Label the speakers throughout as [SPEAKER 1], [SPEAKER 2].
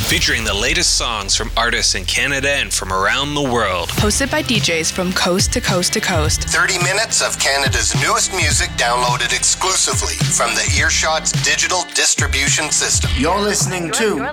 [SPEAKER 1] featuring the latest songs from artists in Canada and from around the world.
[SPEAKER 2] Hosted by DJs from coast to coast to coast.
[SPEAKER 3] 30 minutes of Canada's newest music downloaded exclusively from the Earshot's digital distribution system.
[SPEAKER 4] You're listening to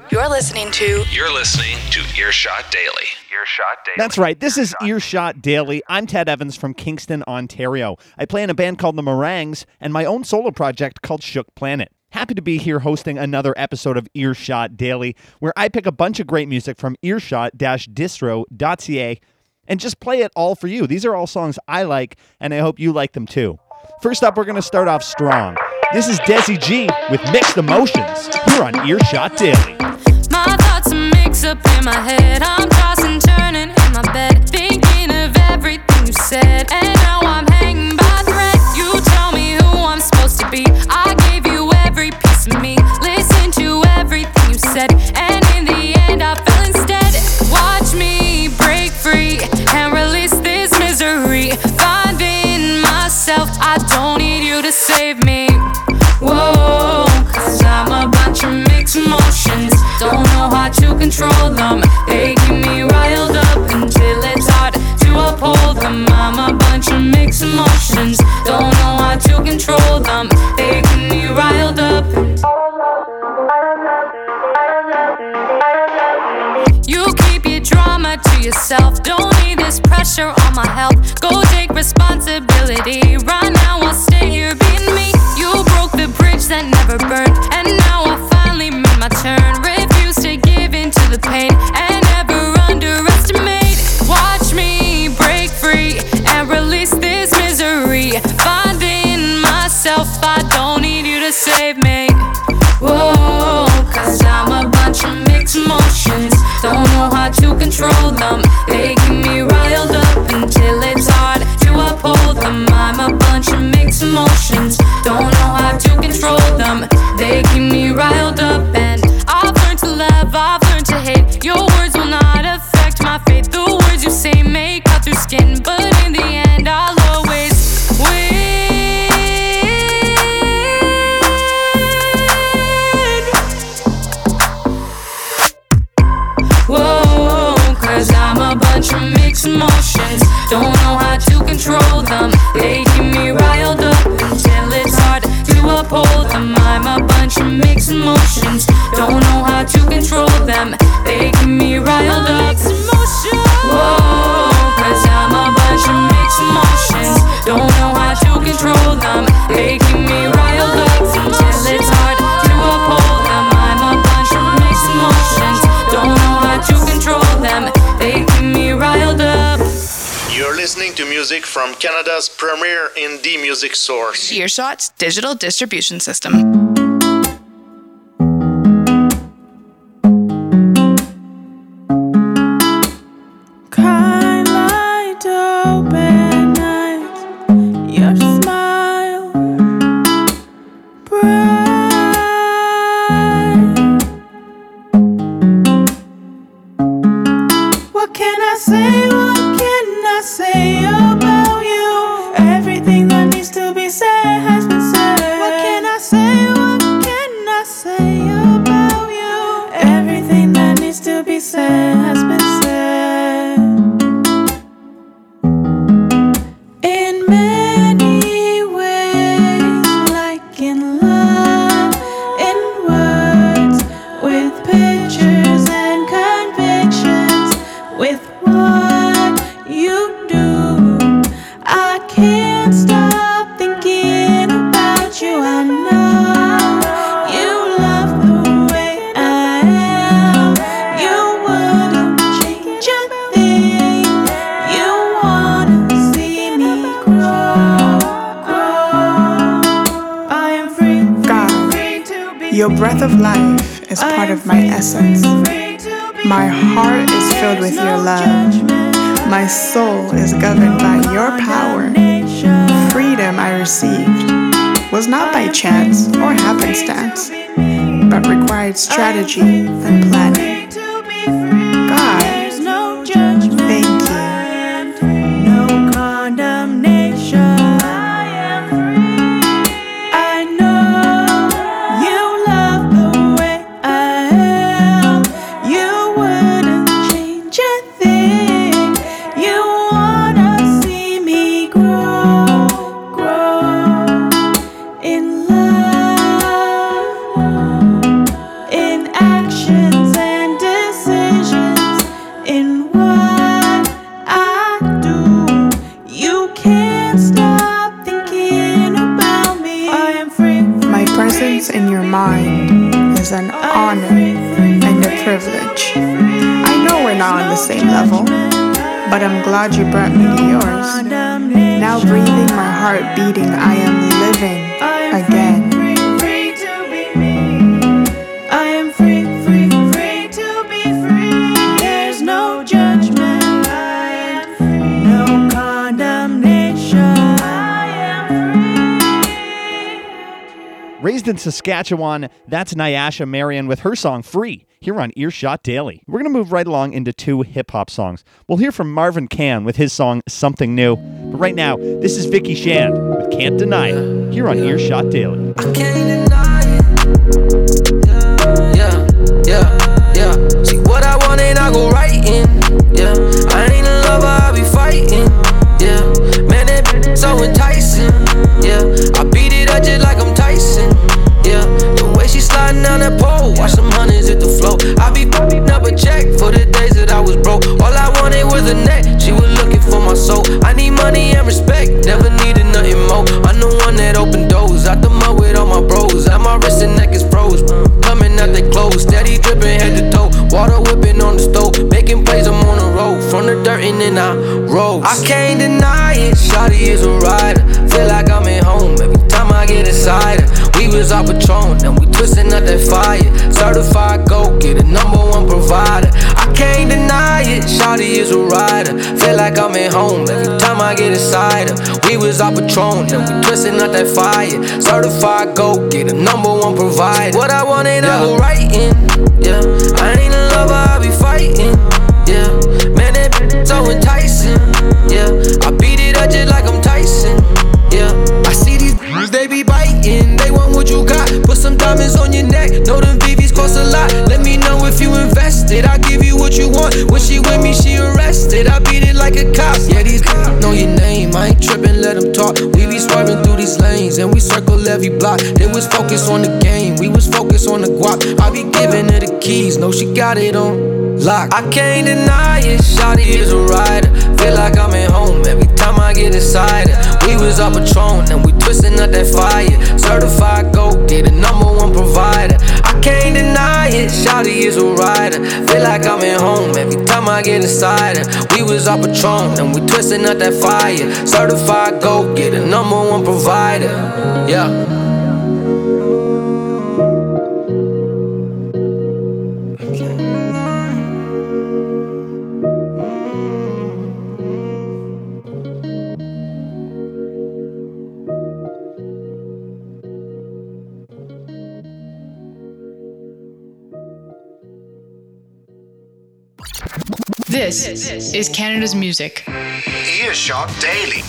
[SPEAKER 1] Earshot Daily.
[SPEAKER 5] That's right. This is Earshot Daily. I'm Ted Evans from Kingston, Ontario. I play in a band called The Meringues and my own solo project called Shook Planet. Happy to be here hosting another episode of Earshot Daily, where I pick a bunch of great music from earshot-distro.ca and just play it all for you. These are all songs I like, and I hope you like them too. First up, we're going to start off strong. This is Desi G with Mixed Emotions here on Earshot Daily.
[SPEAKER 6] My thoughts are mixed up in my head. I'm tossing, turning in my bed, thinking of everything you said. And now I'm hanging by a thread. You tell me who I'm supposed to be. I gave you every piece of me. Listen to everything you said. And in the end I fell instead. Watch me break free and release this misery. Finding myself, I don't need you to save me. Whoa, cause I'm a bunch of mixed emotions. Don't know how to control them. They keep me riled up until it's hard to uphold them. I'm a bunch of mixed emotions. Don't know how to control them. They keep me riled up. You keep your drama to yourself. Don't need this pressure on my health. Go take responsibility. Right now I'll stay here being me. You broke the bridge that never burned, and now I finally made my turn. Refuse to give in to the pain and never underestimate. Watch me break free and release this misery. Finding myself, I don't need you to save me. Whoa, cause I'm a bunch of mixed emotions. Don't know how to control them. They keep me riled up until it's hard to uphold them. I'm a bunch of mixed emotions. Don't know how to control them. They keep me riled up. And I've learned to love, I've learned to hate. Your words will not affect my fate. The words you say may cut through skin, but in the end I'll always win. Whoa, cause I'm a bunch of mixed emotions. Don't know how to control them. They keep me riled up until it's hard to uphold them. I'm a bunch of mixed emotions. Don't know how to control them. They keep me riled up. Whoa, cause I'm a bunch of mixed emotions. Don't know how to control them. They keep me riled up until it's hard to uphold them. I'm a bunch of mixed emotions. Don't know how to control them. They keep me riled up.
[SPEAKER 7] You're listening to music from Canada's premier indie music source.
[SPEAKER 2] Earshot's digital distribution system.
[SPEAKER 8] Kind light open nights, your smile bright. What can I say? What can I say about you? Everything that needs to be said has been said. What can I say? What can I say about you? Everything that needs to be said has been said. In many ways, like in love, in words, with pictures and convictions, with what you do. I can't stop thinking about you. I know you love the way I am. You wouldn't change a thing. You wanna see me grow. I am free,
[SPEAKER 9] God,
[SPEAKER 8] free to be
[SPEAKER 9] your breath of life is part of my essence. My heart is filled with your love. My soul is governed by your power. Freedom I received was not by chance or happenstance, but required strategy and planning. God, thank you.
[SPEAKER 8] no condemnation. I know you love the way I am. You
[SPEAKER 9] and a privilege. I know we're not on the same level, but I'm glad you brought me to yours. Now breathing, my heart beating, I am living again.
[SPEAKER 8] Free to be me. I am free, free, free to be free. There's no judgment. I am free. No condemnation. I am free.
[SPEAKER 5] Raised in Saskatchewan, that's Nyasha Marion with her song Free, here on Earshot Daily. We're going to move right along into two hip-hop songs. We'll hear from Marvin Cann with his song Something New. But right now, this is Vicky Shand with Can't Deny It, here on Earshot Daily.
[SPEAKER 4] I can't deny it. Yeah. See what I want and I go right in. Yeah, I ain't in love, I'll be fighting. Yeah, man, that bitch so enticing. Yeah, I beat it up just like I'm Tyson. Yeah, the way she sliding down that pole, watch some hundreds hit the floor. I be popping up a check for the days that I was broke. All I wanted was a neck, she was looking for my soul. I need money and respect, never needed nothing more. I'm the one that opened doors, out the mud with all my bros. At my wrist and neck is froze, coming out they clothes, steady dripping head to toe. Water whipping on the stove, making plays, I'm on the road. From the dirt and then I rose. I can't deny it, shawty is a rider. Feel like I'm at home every time I get inside her. We was out Patron, and we twisting up that fire. Certified go, get a #1 provider. I can't deny it, shawty is a rider. Feel like I'm at home every time I get inside her. We was out Patron, and we twisting up that fire. Certified go, get a #1 provider. What I wanted, I go right in. Yeah, I ain't in love, I'll be fighting. Yeah, man, that bitch so enticing. Yeah, I beat it up just like I'm Tyson. Yeah, I see these they be biting. They want what you got. Put some diamonds on your neck. Know them BBs cost a lot. Let me know if you invested. I'll give you what you want. When she with me, she arrested. I beat it like a cop. Yeah, these know your name. I ain't tripping, let them talk. We be swerving through these lanes and we circle every block. They was focused on the game. We was focused on the guap. I be giving her the keys. No, she got it on lock. I can't deny it. Shawty is a rider. Feel like I'm at home every time I get inside her. We was up Patron and we twisting up that fire. Certified go, get a #1 provider. I can't deny it, shawty is a rider. Feel like I'm at home every time I get inside her. We was up Patron and we twisting up that fire. Certified go, get a #1 provider. Yeah.
[SPEAKER 2] This is Canada's music.
[SPEAKER 3] Earshot Daily.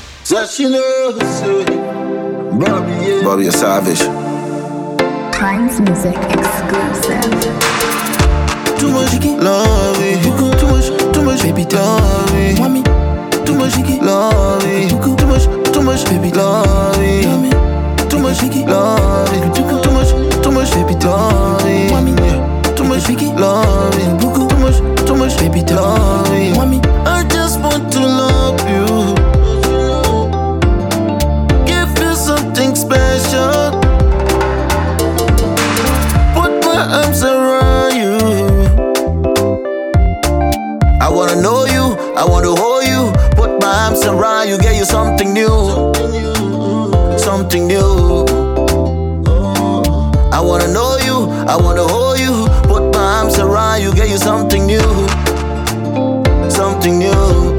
[SPEAKER 10] Bobby a Savage.
[SPEAKER 11] Prime's Music exclusive.
[SPEAKER 10] Too much love me. Too much baby love me. Want me? Too much love me. Too much baby love me. Too much love me. Too much baby love me. Want me? Too much love me. Too much baby love me. Want me? I just want to love you. Give you something special. Put my arms around you. I wanna know you, I wanna hold you. Put my arms around you, get you something new. Something new. I wanna know you, I wanna hold you. Put my arms around you, get you something new. Something new.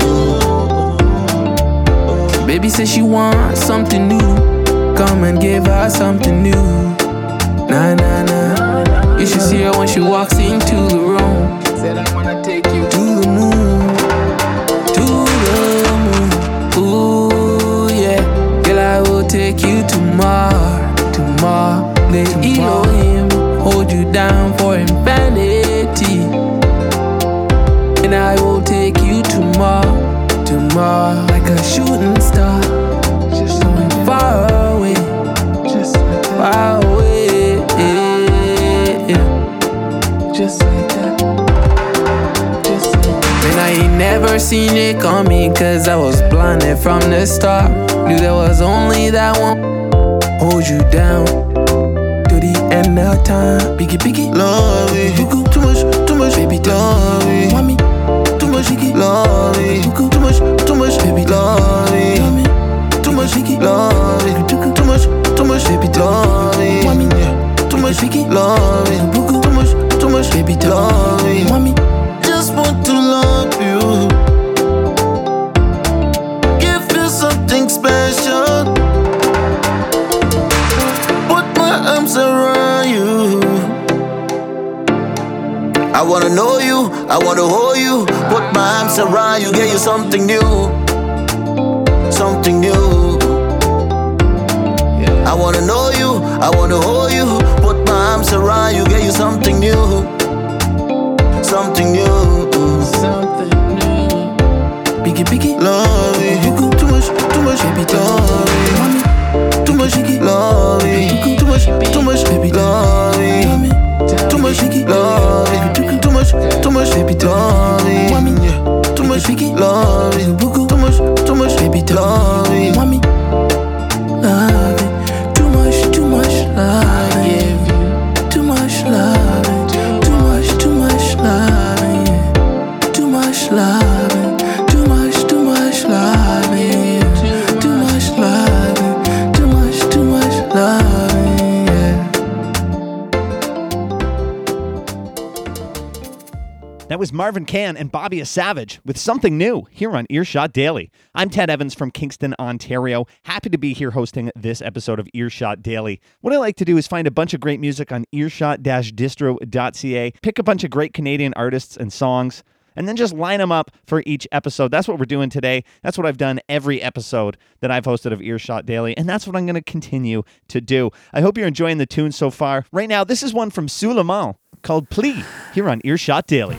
[SPEAKER 4] Baby says she wants something new. Come and give her something new. Nah, nah, nah. You should see her when she walks into the room. Said I wanna take you to the moon. To the moon. Ooh, yeah. Girl, I will take you to Mars. To Mars. Let Elohim hold you down for infinity. And I will take you to Mars, like a shooting star, just going far away, just far away, just like that, just like that. Man, I ain't never seen it coming, cause I was blinded from the start. Knew there was only that one, hold you down to the
[SPEAKER 10] anytime. Biggie, love it. Too much, baby, love it. Want me? Too much, love it. Too much, baby, love it. Too much, love it. Too much, baby, love it. Want me? Too much, love it. Too much, baby, love it. Want me? Just want to love you. Give you something special. Put my arms around you. I wanna know you, I wanna hold you. Put my arms around you, get you something new. Something new. I wanna know you, I wanna hold you. Put my arms around you, get you something new. Something new. Something new. Biggie, love it. Too much, baby, love it. Too much, love it. Too much, baby, love it. Too much, love it. Too much, baby, love it. Too much, love it. Too much, baby, love it. Want me? Love it. Too much love. I give you too much love. Too much love. Too much love. Too much love. Too much love. Too much love.
[SPEAKER 5] That was Marvin Cann and Bobby Savage with Something New here on Earshot Daily. I'm Ted Evans from Kingston, Ontario. Happy to be here hosting this episode of Earshot Daily. What I like to do is find a bunch of great music on earshot-distro.ca, pick a bunch of great Canadian artists and songs, and then just line them up for each episode. That's what we're doing today. That's what I've done every episode that I've hosted of Earshot Daily, and that's what I'm going to continue to do. I hope you're enjoying the tunes so far. Right now, this is one from Suleiman called Plea here on Earshot Daily.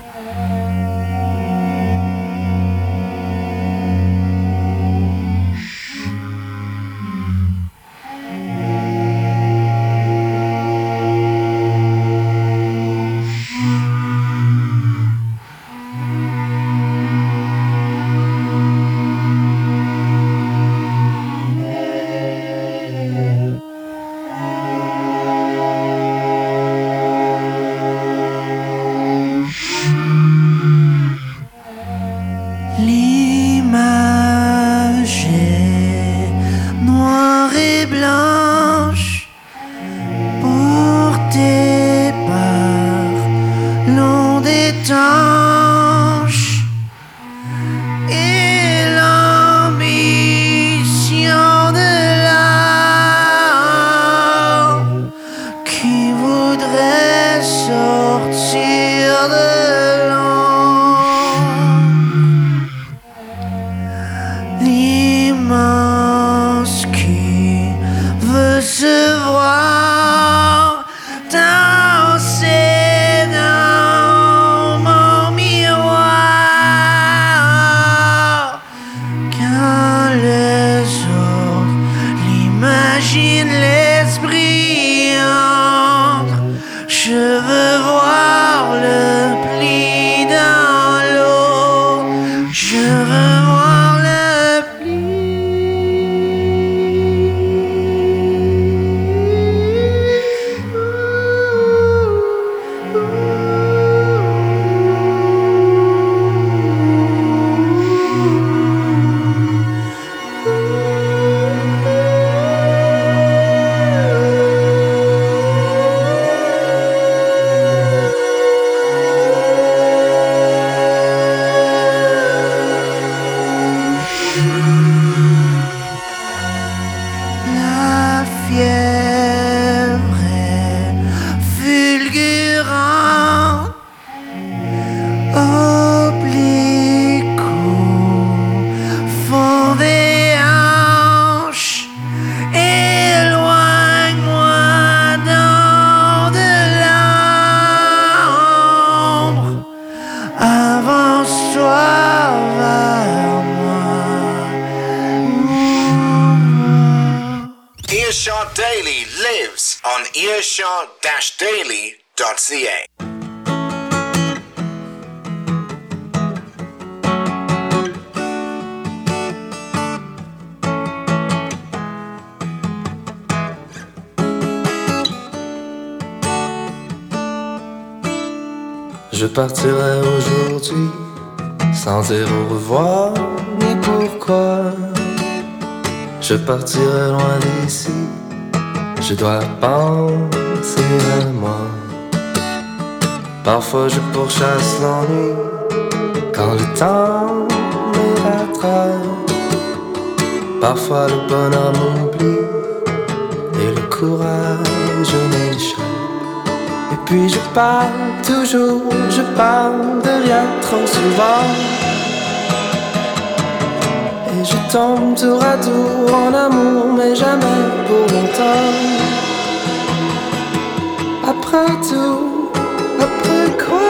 [SPEAKER 3] Earshot Daily lives on earshot-daily.ca.
[SPEAKER 10] Je partirai aujourd'hui sans dire au revoir ni pourquoi. Je partirai loin d'ici, je dois penser à moi. Parfois je pourchasse l'ennui quand le temps me rattrape. Parfois le bonheur m'oublie et le courage m'échappe. Et puis je parle toujours, je parle de rien trop souvent. Et je tombe tour à tour en amour, mais jamais pour longtemps. Après tout, après quoi?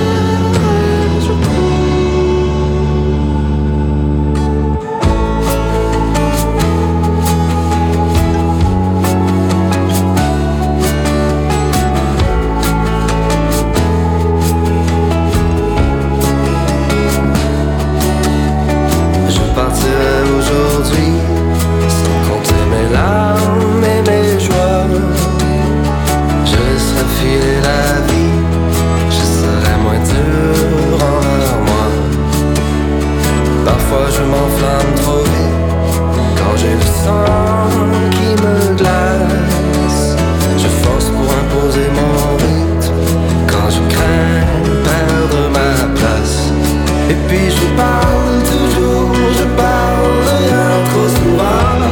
[SPEAKER 10] Aujourd'hui, sans compter mes larmes et mes joies, je laisserai filer la vie, je serai moins dur envers moi. Parfois je m'enflamme trop vite, quand j'ai le sang qui me glace. Je force pour imposer mon rythme, quand je crains perdre ma place. Et puis je parle toujours, je parle rien trop souvent.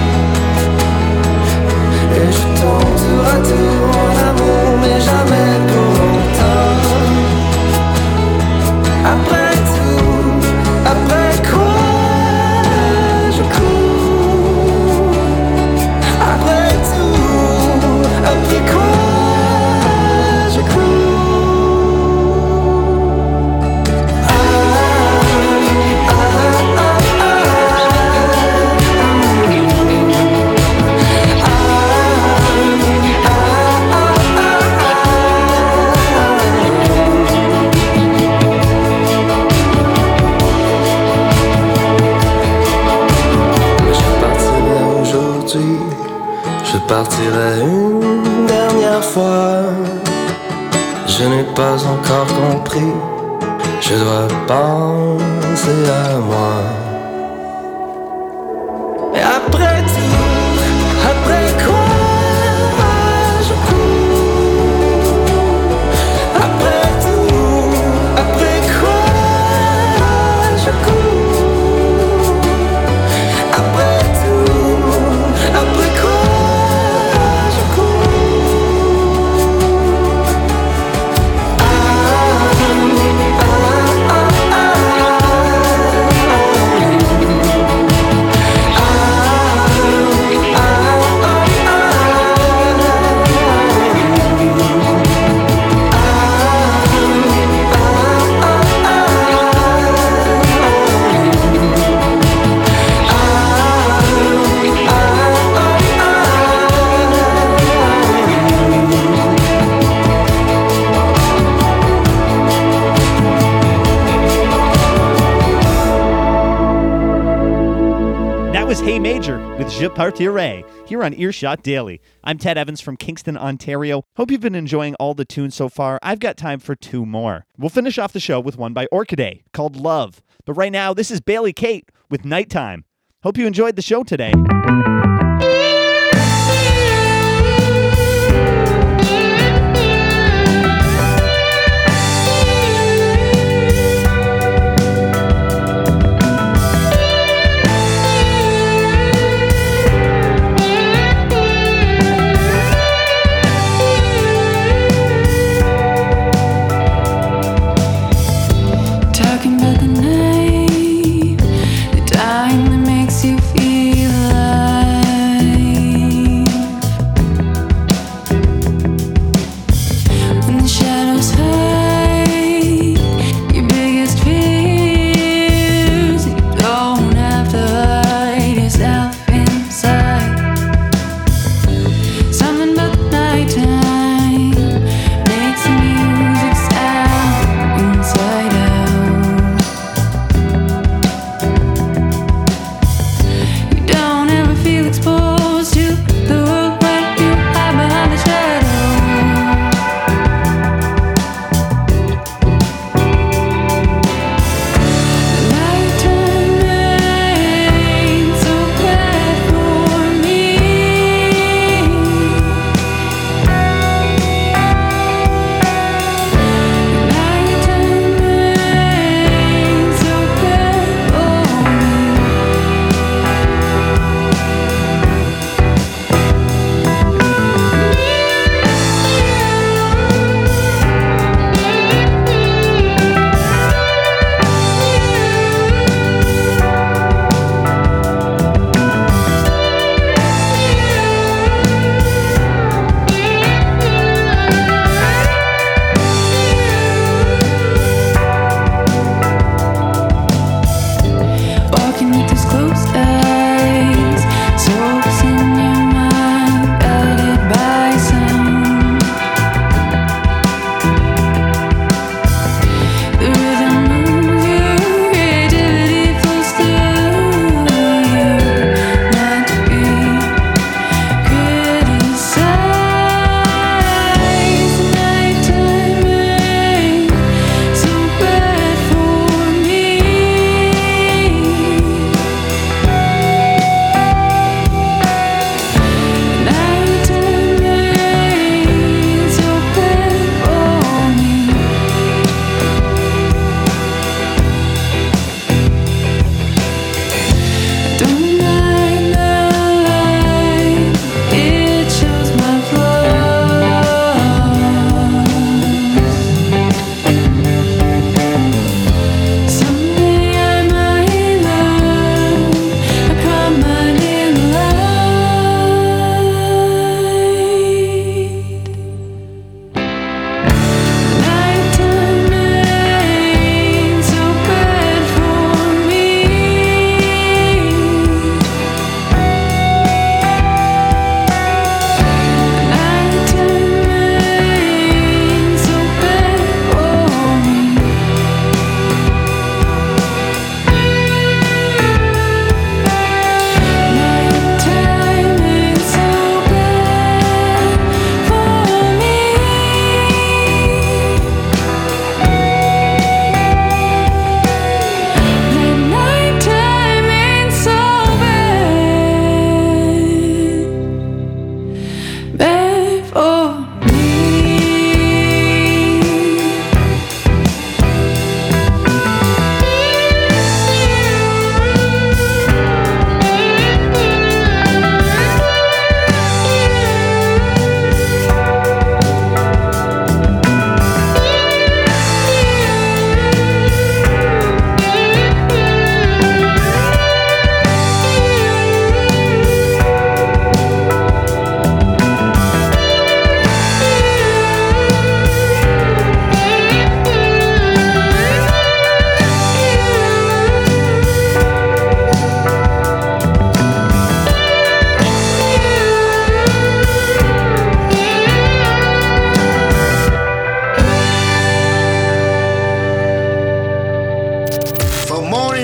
[SPEAKER 10] Et je tombe tour à tour en amour, mais jamais pour longtemps. Après tout, après quoi je cours? Après tout, après quoi je cours? Je partirai une dernière fois. Je n'ai pas encore compris. Je dois penser à moi. Et après tout, après quoi je cours? Après tout, après quoi je cours? Après tout, après quoi?
[SPEAKER 5] Hey Major with Je Partirai here on Earshot Daily. I'm Ted Evans from Kingston, Ontario. Hope you've been enjoying all the tunes so far. I've got time for two more. We'll finish off the show with one by Orchidea called Love. But right now, this is Bailey Kate with Nighttime. Hope you enjoyed the show today.
[SPEAKER 8] About the night, the time that makes you feel alive.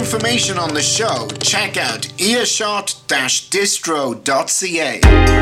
[SPEAKER 3] information on the show, check out earshot-distro.ca.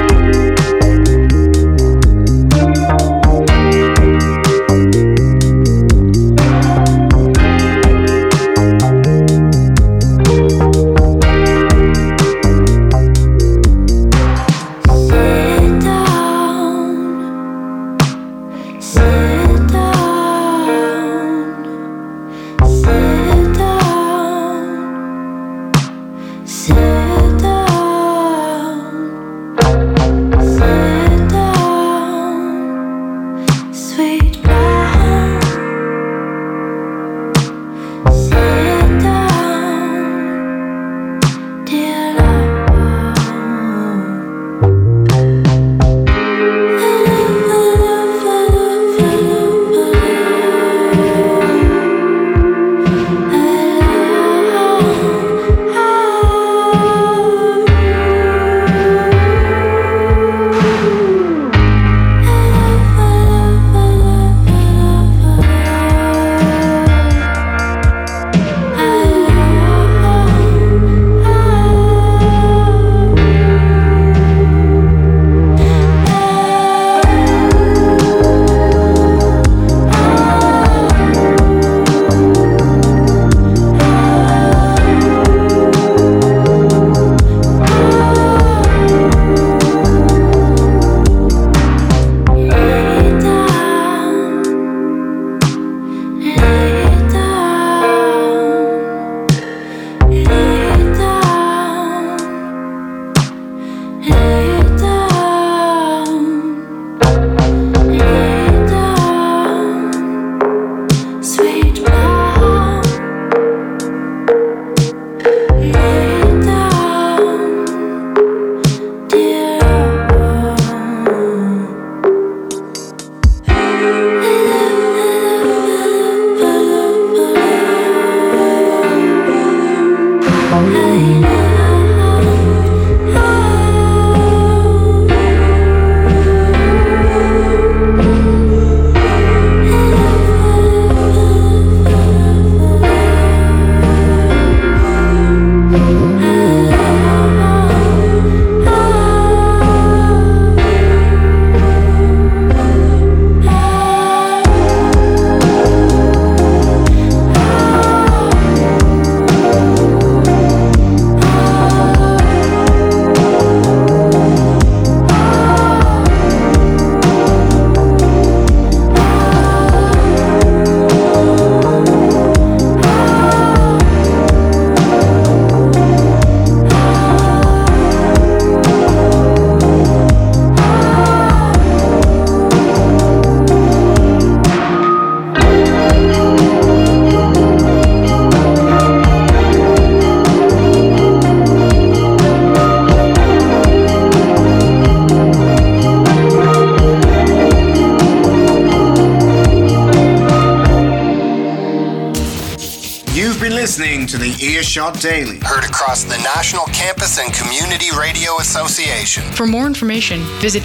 [SPEAKER 12] Listening to the Earshot Daily.
[SPEAKER 3] Heard across the National Campus and Community Radio Association.
[SPEAKER 2] For more information, visit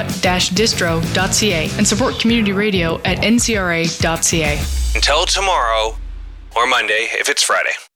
[SPEAKER 2] earshot-distro.ca and support community radio at ncra.ca.
[SPEAKER 1] Until tomorrow, or Monday if it's Friday.